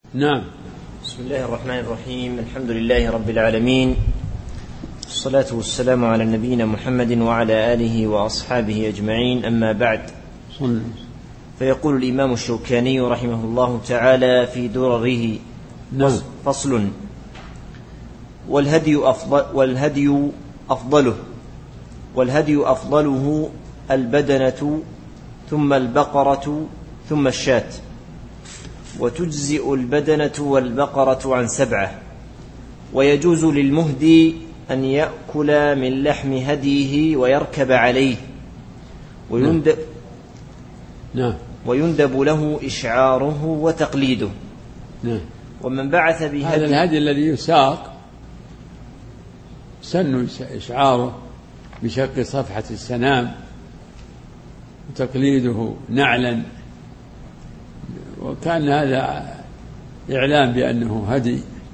نعم. بسم الله الرحمن الرحيم. الحمد لله رب العالمين، والصلاة والسلام على نبينا محمد وعلى آله وأصحابه أجمعين، أما بعد. فيقول الإمام الشوكاني رحمه الله تعالى في درره: فصل: والهدي أفضله البدنة، ثم البقرة، ثم الشاة، وتجزئ البدنة والبقرة عن 7، ويجوز للمهدي أن يأكل من لحم هديه ويركب عليه، ويندب له إشعاره وتقليده. ومن بعث بهدي، هذا الهدي الذي يساق سن إشعاره بشق صفحة السنام وتقليده نعلا، وكان هذا إعلام بأنه هدي.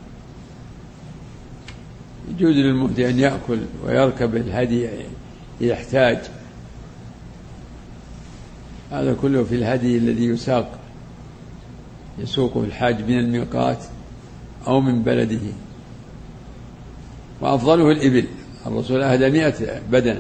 يجوز للمهدي أن يأكل ويركب الهدي يحتاج. هذا كله في الهدي الذي يسوقه الحاج من الميقات أو من بلده. وأفضله الإبل، الرسول أهدى 100 بدنة،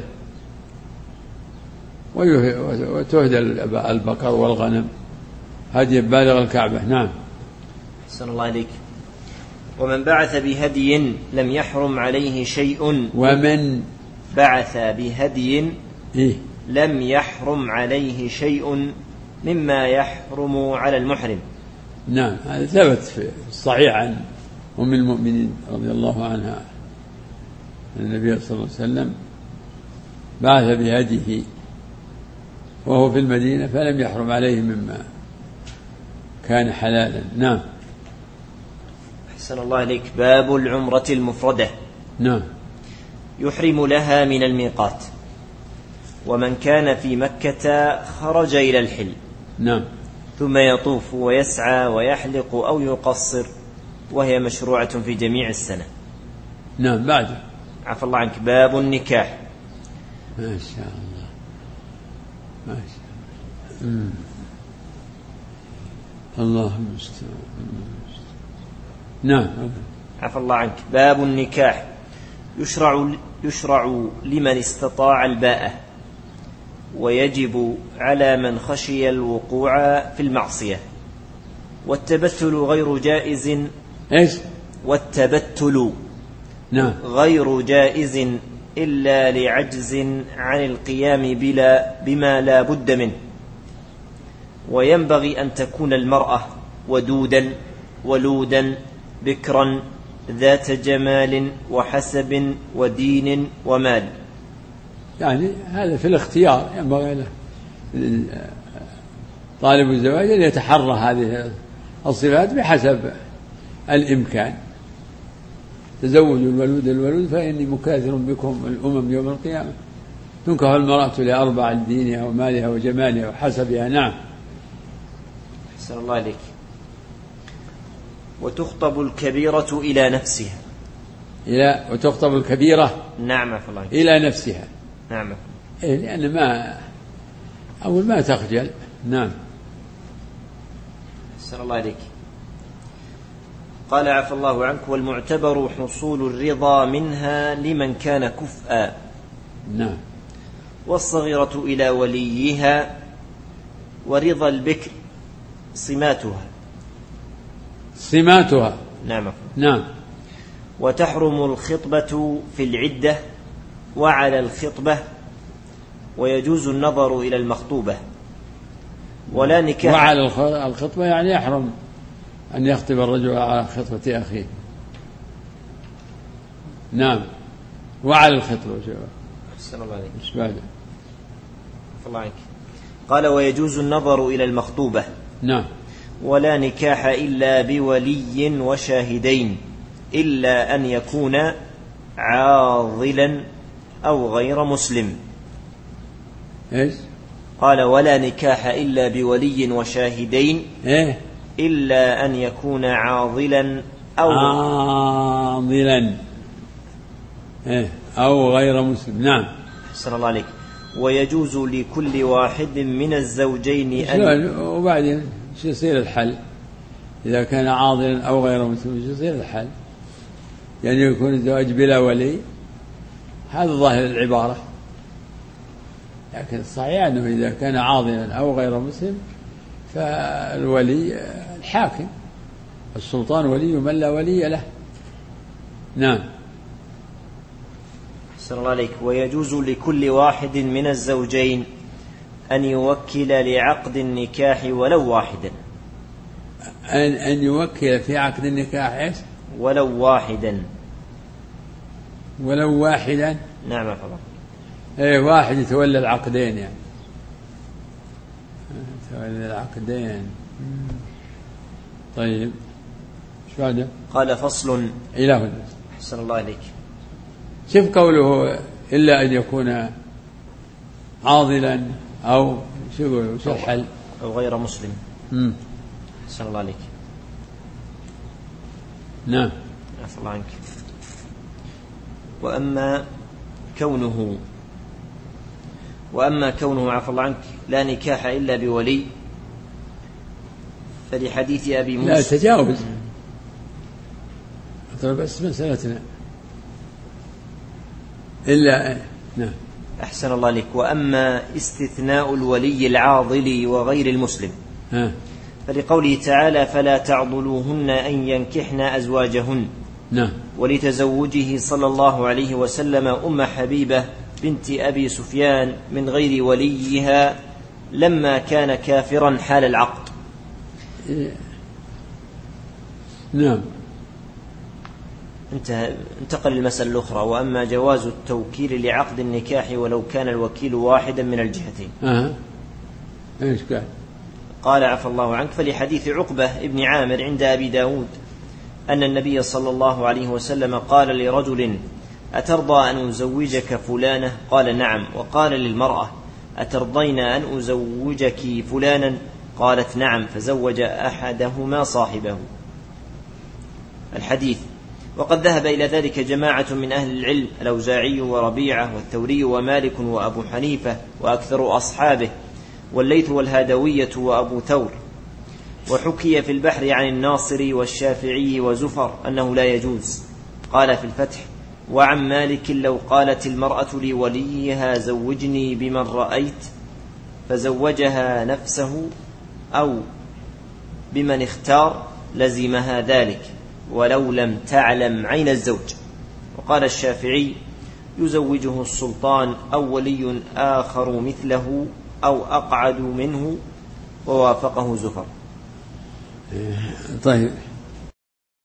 وتهدى البقر والغنم هدي بالغ الكعبة. نعم. أحسن الله عليك. ومن بعث بهدي لم يحرم عليه شيء. ومن بعث بهدي لم يحرم عليه شيء مما يحرم على المحرم. نعم، هذا ثبت في الصحيح عن أم المؤمنين رضي الله عنها أن النبي صلى الله عليه وسلم بعث بهديه وهو في المدينة فلم يحرم عليه مما كان حلالا. نعم. أحسن الله عليك. باب العمرة المفردة. نعم. يحرم لها من الميقات، ومن كان في مكة خرج إلى الحل. نعم. ثم يطوف ويسعى ويحلق أو يقصر، وهي مشروعة في جميع السنة. نعم. بعد عفى الله عنك. باب النكاح. ما شاء الله، ما شاء الله. اللهم استعان. نعم. عفى الله عنك. باب النكاح. يشرع لمن استطاع الباءة، ويجب على من خشي الوقوع في المعصية. والتبتل غير جائز. والتبتل نعم غير جائز إلا لعجز عن القيام بما لا بد منه. وينبغي أن تكون المرأة ودودا ولودا بكرا ذات جمال وحسب ودين ومال. يعني هذا في الاختيار، ينبغي له طالب الزواج أن يتحرى هذه الصفات بحسب الإمكان. تزوجوا الولود فإني مكاثر بكم الأمم يوم القيامة. تنكح المرأة ل4: دينها ومالها وجمالها وحسبها. نعم. أحسن الله عليك. وتخطب الكبيرة إلى نفسها. وتخطب الكبيرة. نعم. عفى الله عنك. إلى نفسها. نعم. لأن ما تخجل. نعم. أحسن الله عليك. قال عفى الله عنك: والمعتبر حصول الرضا منها لمن كان كفءا. نعم. والصغيرة إلى وليها. ورضا البكر سماتها. نعم. نعم. وتحرم الخطبة في العدة وعلى الخطبة، ويجوز النظر إلى المخطوبة. ولا نكاح. وعلى الخطبة يعني يحرم أن يخطب الرجل على خطبة أخيه. نعم. وعلى الخطبة. أحسن الله عليك. مش بعد. الله عنك. قال: ويجوز النظر إلى المخطوبة. نعم. ولا نكاح إلا بولي وشاهدين، إلا أن يكون عاضلا أو غير مسلم. قال: ولا نكاح إلا بولي وشاهدين إلا أن يكون عاضلا أو غير مسلم. نعم. أحسن الله عليك. ويجوز لكل واحد من الزوجين وبعدين شو يصير الحل؟ إذا كان عاضلا أو غير مسلم يصير الحال، يعني يكون الزواج بلا ولي، هذا ظاهر العبارة. لكن الصحيح أنه إذا كان عاضلا أو غير مسلم فالولي الحاكم، السلطان ولي من لا ولي له. نعم. أحسن الله عليك. ويجوز لكل واحد من الزوجين أن يوكل لعقد النكاح ولو واحدا. أن يوكل في عقد النكاح إيش؟ ولو واحدا. ولو واحدا. نعم أفضل. إيه، واحد يتولى العقدين، يعني يتولى العقدين. طيب ايش بعده؟ قال فصل. إلى هنا. أحسن الله عليك. شوف قوله إلا أن يكون عاضلا أو شو الحل؟ أو غير مسلم. أحسن الله عليك. نعم. عفى الله عنك. وأما كونه عفى الله عنك لا نكاح إلا بولي، فلحديث أبي موسى. لا تجاوز، بس مسألتنا إلا. نعم. أحسن الله عليك. وأما استثناء الولي العاضل وغير المسلم فلقوله تعالى فلا تعضلوهن أن ينكحن أزواجهن. نعم. ولتزوجه صلى الله عليه وسلم أم حبيبة بنت أبي سفيان من غير وليها لما كان كافرا حال العقد. نعم. انتقل المسألة الأخرى. وأما جواز التوكيل لعقد النكاح ولو كان الوكيل واحدا من الجهتين. إيش قال عفى الله عنك فلحديث عقبة ابن عامر عند أبي داود أن النبي صلى الله عليه وسلم قال لرجل أترضى أن أزوجك فلانة؟ قال نعم. وقال للمرأة أترضين أن أزوجك فلانا؟ قالت نعم. فزوج أحدهما صاحبه. الحديث. وقد ذهب إلى ذلك جماعة من أهل العلم الأوزاعي وربيعة والثوري ومالك وأبو حنيفة وأكثر أصحابه والليث والهادوية وأبو ثور. وحكي في البحر عن الناصري والشافعي وزفر أنه لا يجوز. قال في الفتح وعن مالك لو قالت المرأة لوليها زوجني بمن رأيت فزوجها نفسه أو بمن اختار لزمها ذلك ولو لم تعلم عين الزوج. وقال الشافعي يزوجه السلطان أو ولي آخر مثله أو أقعد منه، ووافقه زفر. طيب.